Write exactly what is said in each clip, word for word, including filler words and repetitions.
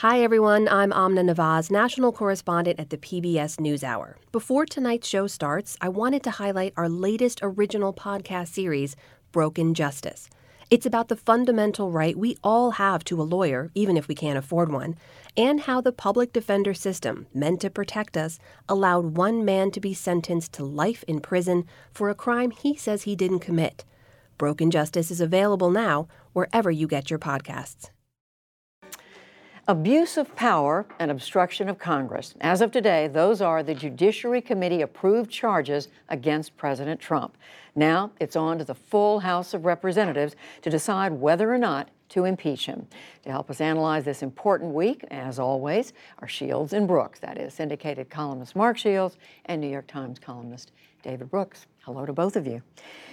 Hi, everyone. I'm Amna Nawaz, national correspondent at the P B S NewsHour. Before tonight's show starts, I wanted to highlight our latest original podcast series, Broken Justice. It's about the fundamental right we all have to a lawyer, even if we can't afford one, and how the public defender system, meant to protect us, allowed one man to be sentenced to life in prison for a crime he says he didn't commit. Broken Justice is available now wherever you get your podcasts. Abuse of power and obstruction of Congress. As of today, those are the Judiciary Committee-approved charges against President Trump. Now it's on to the full House of Representatives to decide whether or not to impeach him. To help us analyze this important week, as always, are Shields and Brooks. That is syndicated columnist Mark Shields and New York Times columnist David Brooks. Hello to both of you.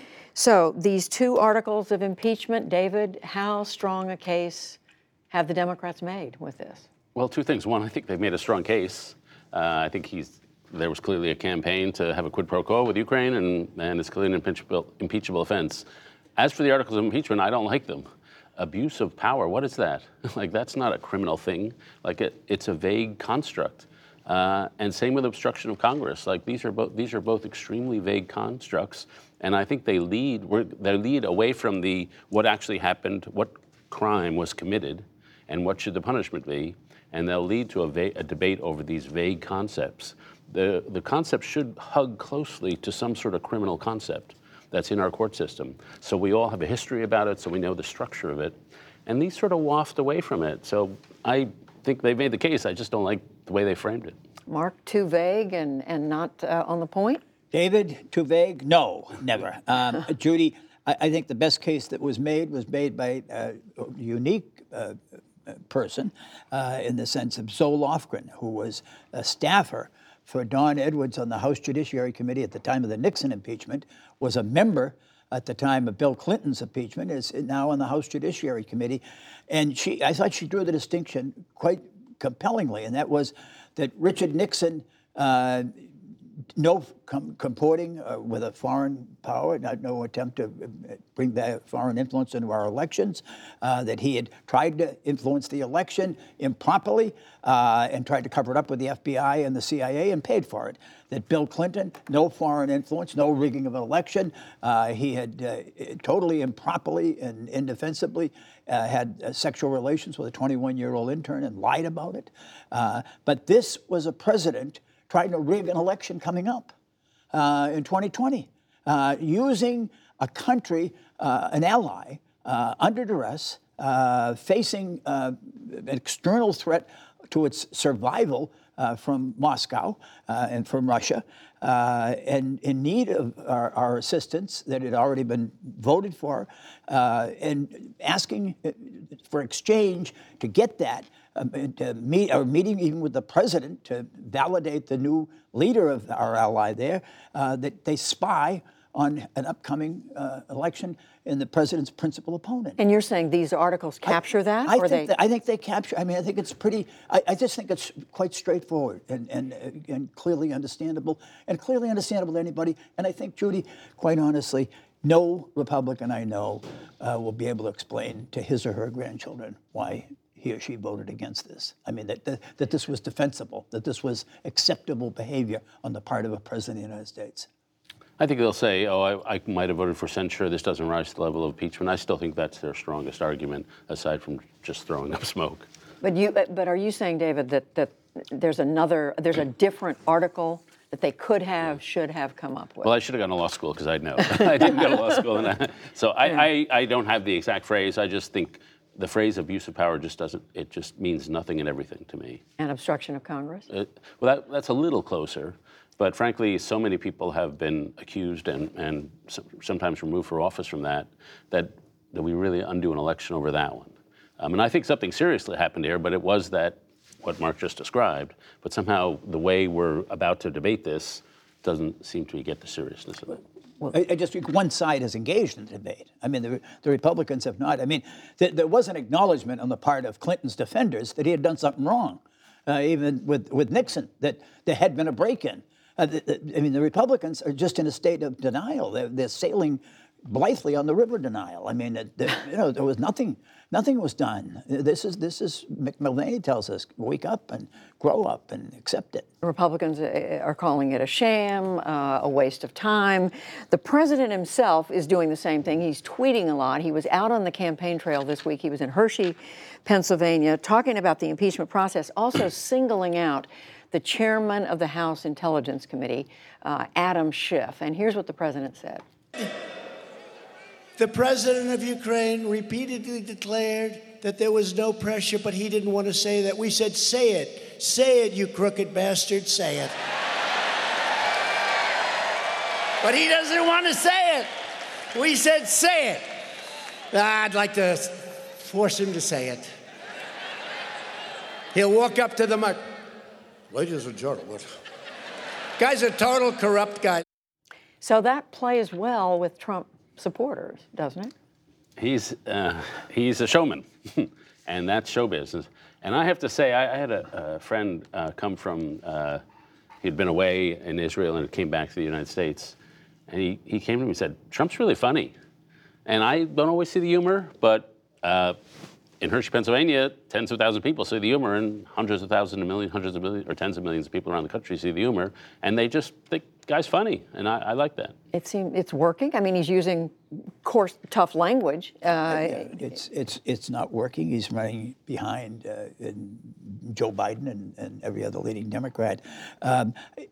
So these two articles of impeachment, David, how strong a case have the Democrats made with this? Well, two things. One, I think they've made a strong case. Uh, I think he's there was clearly a campaign to have a quid pro quo with Ukraine, and, and it's clearly an impeachable, impeachable offense. As for the articles of impeachment, I don't like them. Abuse of power, what is that? Like, that's not a criminal thing. Like, it, it's a vague construct. Uh, and same with obstruction of Congress. Like, these are both these are both extremely vague constructs, and I think they lead we're, they lead away from the what actually happened, what crime was committed, and what should the punishment be, and they'll lead to a, va- a debate over these vague concepts. The, the concept should hug closely to some sort of criminal concept that's in our court system. So we all have a history about it, so we know the structure of it, and these sort of waft away from it. So I think they've made the case, I just don't like the way they framed it. Mark, too vague and, and not uh, on the point? David, too vague? No, never. Um, Judy, I, I think the best case that was made was made by uh, a unique uh, person uh, in the sense of Zoe Lofgren, who was a staffer for Don Edwards on the House Judiciary Committee at the time of the Nixon impeachment, was a member at the time of Bill Clinton's impeachment, is now on the House Judiciary Committee. And she, I thought she drew the distinction quite compellingly, and that was that Richard Nixon, uh, no com- comporting uh, with a foreign power, not, no attempt to bring that foreign influence into our elections, uh, that he had tried to influence the election improperly uh, and tried to cover it up with the F B I and the C I A and paid for it. That Bill Clinton, no foreign influence, no rigging of an election. Uh, he had uh, totally improperly and indefensibly uh, had uh, sexual relations with a twenty-one-year-old intern and lied about it. Uh, but this was a president trying to rig an election coming up uh, in twenty twenty, uh, using a country, uh, an ally, uh, under duress, uh, facing uh, an external threat to its survival uh, from Moscow uh, and from Russia, uh, and in need of our, our assistance that had already been voted for, uh, and asking for exchange to get that. Um, to meet, or meeting even with the president to validate the new leader of our ally there, uh, that they spy on an upcoming uh, election in the president's principal opponent. And you're saying these articles capture I, that? I, or think they... that, I think they capture, I mean, I think it's pretty, I, I just think it's quite straightforward and, and, and clearly understandable, and clearly understandable to anybody. And I think, Judy, quite honestly, no Republican I know uh, will be able to explain to his or her grandchildren why he or she voted against this. I mean, that, that that this was defensible, that this was acceptable behavior on the part of a president of the United States. I think they'll say, oh, I, I might have voted for censure. This doesn't rise to the level of impeachment. I still think that's their strongest argument, aside from just throwing up smoke. But you, but are you saying, David, that, that there's another, there's a different article that they could have, should have come up with? Well, I should have gone to law school because I'd know. I didn't go to law school. And I, so I, I, I don't have the exact phrase. I just think the phrase abuse of power just doesn't, it just means nothing and everything to me. And obstruction of Congress? It, well, that, that's a little closer. But frankly, so many people have been accused and, and so, sometimes removed for office from that, that, that we really undo an election over that one. Um, and I think something seriously happened here, but it was that, what Mark just described, but somehow the way we're about to debate this doesn't seem to get the seriousness of it. Well, I, I just think one side has engaged in the debate. I mean, the, the Republicans have not. I mean, th- there was an acknowledgement on the part of Clinton's defenders that he had done something wrong, uh, even with, with Nixon, that there had been a break-in. Uh, the, the, I mean, the Republicans are just in a state of denial. They're, they're sailing blithely on the river denial. I mean, it, the, you know, there was nothing Nothing was done. This is, this is, Mulvaney tells us, wake up and grow up and accept it. Republicans are calling it a sham, uh, a waste of time. The president himself is doing the same thing. He's tweeting a lot. He was out on the campaign trail this week. He was in Hershey, Pennsylvania, talking about the impeachment process, also singling out the chairman of the House Intelligence Committee, uh, Adam Schiff. And here's what the president said. The president of Ukraine repeatedly declared that there was no pressure, but he didn't want to say that. We said, say it. Say it, you crooked bastard, say it. But he doesn't want to say it. We said, say it. I'd like to force him to say it. He'll walk up to the mic. Ladies and gentlemen. Guy's a total corrupt guy. So that plays well with Trump supporters, doesn't it? He's uh, he's a showman, and that's show business. And I have to say, I, I had a, a friend uh, come from, uh, he'd been away in Israel and came back to the United States, and he, he came to me and said, Trump's really funny. And I don't always see the humor, but uh, in Hershey, Pennsylvania, tens of thousands of people see the humor, and hundreds of thousands, and millions, hundreds of millions, or tens of millions of people around the country see the humor, and they just think the guy's funny, and I, I like that. It seems it's working. I mean, he's using coarse, tough language. Uh, it's it's it's not working. He's running behind uh, in Joe Biden and, and every other leading Democrat. Um,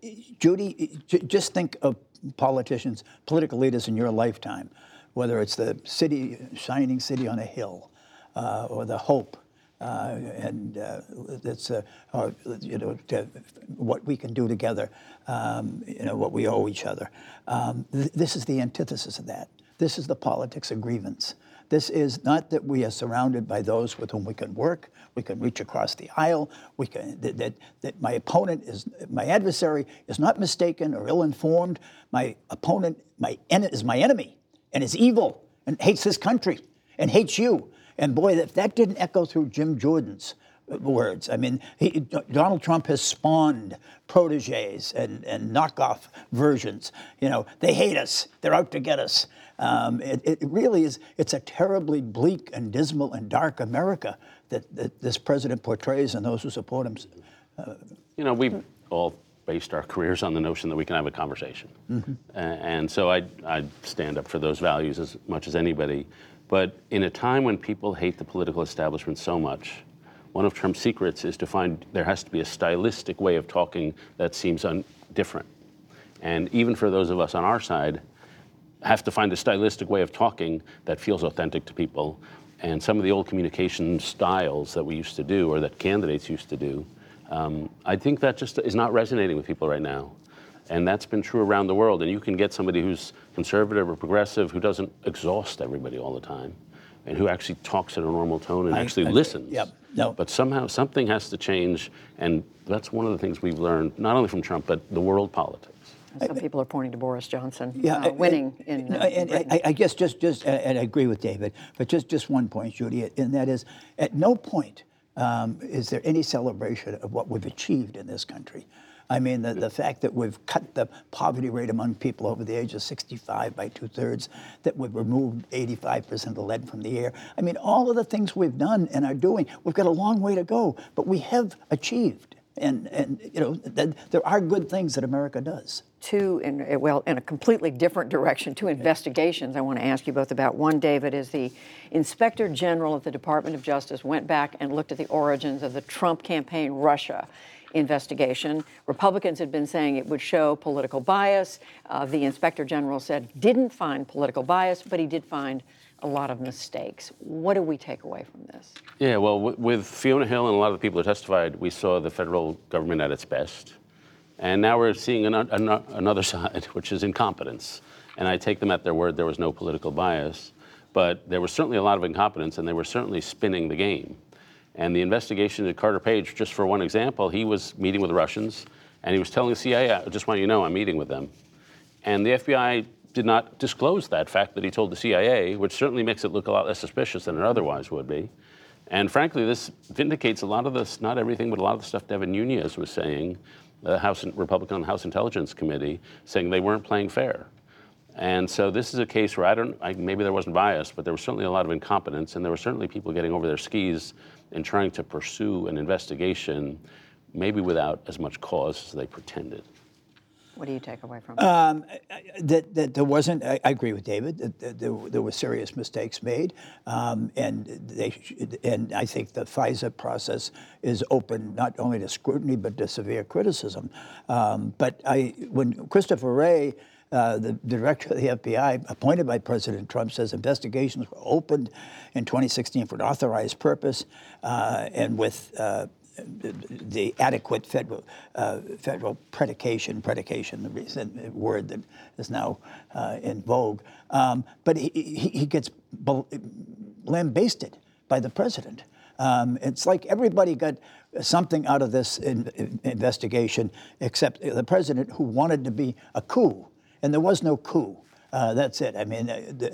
Judy, j- just think of politicians, political leaders in your lifetime, whether it's the city, shining city on a hill, uh, or the hope. Uh, and uh, it's uh, uh, you know to, what we can do together, um, you know what we owe each other. Um, th- this is the antithesis of that. This is the politics of grievance. This is not that we are surrounded by those with whom we can work, we can reach across the aisle. We can that that, that my opponent is my adversary is not mistaken or ill-informed. My opponent, my en- is my enemy and is evil and hates this country and hates you. And boy, if that didn't echo through Jim Jordan's words, I mean, he, Donald Trump has spawned proteges and, and knockoff versions. You know, they hate us. They're out to get us. Um, it, it really is, it's a terribly bleak and dismal and dark America that, that this president portrays and those who support him. Uh, you know, we've all based our careers on the notion that we can have a conversation. Mm-hmm. Uh, and so I I stand up for those values as much as anybody. But in a time when people hate the political establishment so much, one of Trump's secrets is to find there has to be a stylistic way of talking that seems un- different. And even for those of us on our side, have to find a stylistic way of talking that feels authentic to people. And some of the old communication styles that we used to do, or that candidates used to do, um, I think that just is not resonating with people right now. And that's been true around the world. And you can get somebody who's conservative or progressive who doesn't exhaust everybody all the time and who actually talks in a normal tone and I, actually I, listens. Yep. No. But somehow something has to change. And that's one of the things we've learned, not only from Trump, but the world politics. Some people are pointing to Boris Johnson yeah, uh, winning I, in uh, and Britain. I, I guess just, just and I agree with David, but just, just one point, Judy, and that is at no point um, is there any celebration of what we've achieved in this country. I mean, the, the fact that we've cut the poverty rate among people over the age of sixty-five by two-thirds, that we've removed eighty-five percent of lead from the air. I mean, all of the things we've done and are doing, we've got a long way to go, but we have achieved. And, and you know, th- there are good things that America does. Two, in, well, in a completely different direction, two investigations I want to ask you both about. One, David, is the Inspector General of the Department of Justice went back and looked at the origins of the Trump campaign Russia investigation. Republicans had been saying it would show political bias. Uh, the Inspector General said didn't find political bias, but he did find a lot of mistakes. What do we take away from this? Yeah, well, w- with Fiona Hill and a lot of the people who testified, we saw the federal government at its best. And now we're seeing an, an, another side, which is incompetence. And I take them at their word, there was no political bias. But there was certainly a lot of incompetence, and they were certainly spinning the game. And the investigation at Carter Page, just for one example, he was meeting with the Russians, and he was telling the C I A, I just want you to know I'm meeting with them. And the F B I did not disclose that fact that he told the C I A, which certainly makes it look a lot less suspicious than it otherwise would be. And frankly, this vindicates a lot of this, not everything, but a lot of the stuff Devin Nunes was saying, the House Republican House Intelligence Committee, saying they weren't playing fair. And so this is a case where I don't, I, maybe there wasn't bias, but there was certainly a lot of incompetence, and there were certainly people getting over their skis and trying to pursue an investigation, maybe without as much cause as they pretended. What do you take away from it? Um, that, that there wasn't, I, I agree with David, that, that there, there were serious mistakes made. Um, and they, and I think the FISA process is open not only to scrutiny, but to severe criticism. Um, but I, when Christopher Wray, uh, the director of the F B I, appointed by President Trump, says investigations were opened in twenty sixteen for an authorized purpose uh, and with uh, the adequate federal uh, federal predication, predication, the recent word that is now uh, in vogue. Um, but he, he, he gets lambasted by the president. Um, it's like everybody got something out of this in, in investigation except the president, who wanted to be a coup, and there was no coup. Uh, that's it. I mean,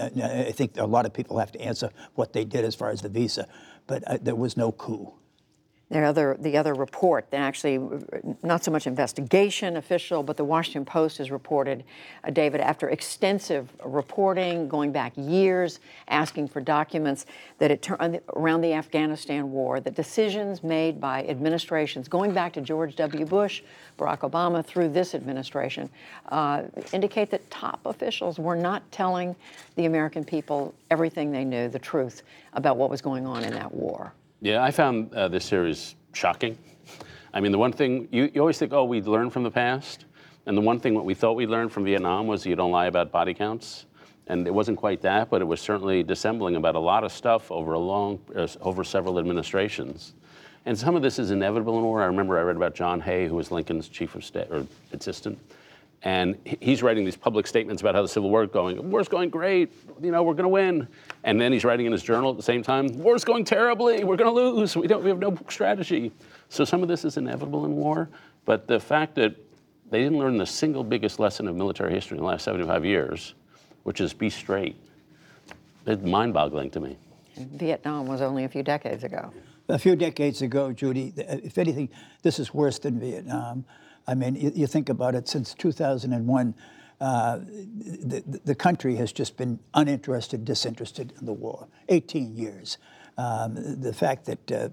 I think a lot of people have to answer what they did as far as the visa, but uh, there was no coup. The other, the other report, actually not so much investigation official, but the Washington Post has reported, uh, David, after extensive reporting, going back years, asking for documents, that it turned around the Afghanistan war, that decisions made by administrations, going back to George W. Bush, Barack Obama, through this administration, uh, indicate that top officials were not telling the American people everything they knew, the truth about what was going on in that war. Yeah, I found uh, this series shocking. I mean, the one thing, you, you always think, oh, we'd learn from the past. And the one thing what we thought we'd learn from Vietnam was you don't lie about body counts. And it wasn't quite that, but it was certainly dissembling about a lot of stuff over a long, uh, over several administrations. And some of this is inevitable in war. I remember I read about John Hay, who was Lincoln's chief of staff, or assistant. And he's writing these public statements about how the Civil War is going. War's going great, you know, we're going to win. And then he's writing in his journal at the same time, war's going terribly, we're going to lose, we don't, we have no strategy. So some of this is inevitable in war, but the fact that they didn't learn the single biggest lesson of military history in the last seventy-five years, which is be straight, it's mind-boggling to me. Vietnam was only a few decades ago. A few decades ago, Judy, if anything, this is worse than Vietnam. I mean, you, you think about it, since two thousand one, uh, the, the country has just been uninterested, disinterested in the war, eighteen years. Um, the fact that uh,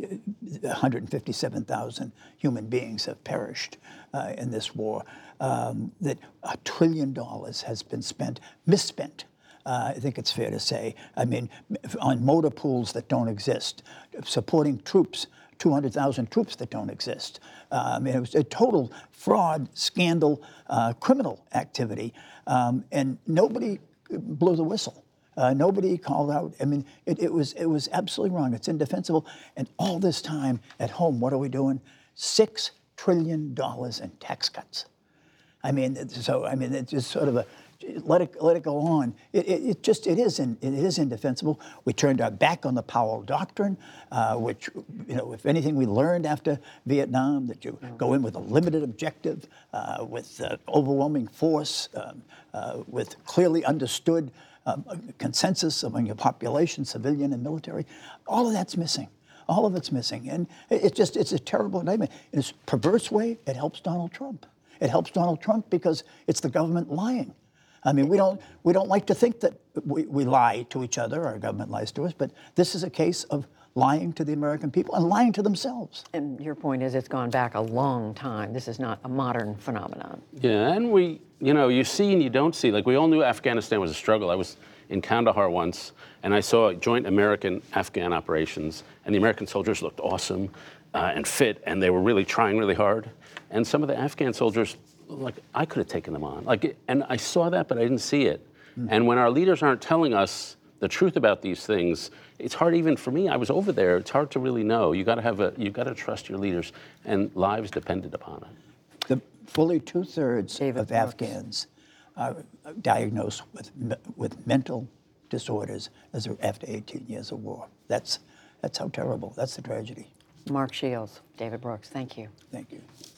one hundred fifty-seven thousand human beings have perished uh, in this war, um, that a trillion dollars has been spent, misspent, Uh, I think it's fair to say. I mean, on motor pools that don't exist, supporting troops, two hundred thousand troops that don't exist. Uh, I mean, it was a total fraud, scandal, uh, criminal activity, um, and nobody blew the whistle. Uh, nobody called out. I mean, it, it was it was absolutely wrong. It's indefensible. And all this time at home, what are we doing? Six trillion dollars in tax cuts. I mean, so I mean, it's just sort of a let it let it go on. It, it, it just it is in, it is indefensible. We turned our back on the Powell Doctrine, uh, which, you know, if anything we learned after Vietnam, that you go in with a limited objective, uh, with uh, overwhelming force, um, uh, with clearly understood um, consensus among your population, civilian and military. All of that's missing. All of it's missing, and it, it just it's a terrible indictment. In a perverse way, it helps Donald Trump. It helps Donald Trump because it's the government lying. I mean, we don't we don't like to think that we, we lie to each other, our government lies to us, but this is a case of lying to the American people and lying to themselves. And your point is it's gone back a long time. This is not a modern phenomenon. Yeah, and we, you know, you see and you don't see. Like, we all knew Afghanistan was a struggle. I was in Kandahar once, and I saw joint American-Afghan operations, and the American soldiers looked awesome uh, and fit, and they were really trying really hard. And some of the Afghan soldiers, like, I could have taken them on. Like, and I saw that, but I didn't see it. Mm. And when our leaders aren't telling us the truth about these things, it's hard even for me. I was over there. It's hard to really know. You got to have a. You got to trust your leaders, and lives depended upon it. The fully two thirds David of Brooks. Afghans are diagnosed with with mental disorders as after eighteen years of war. That's that's how terrible. That's the tragedy. Mark Shields, David Brooks, thank you. Thank you.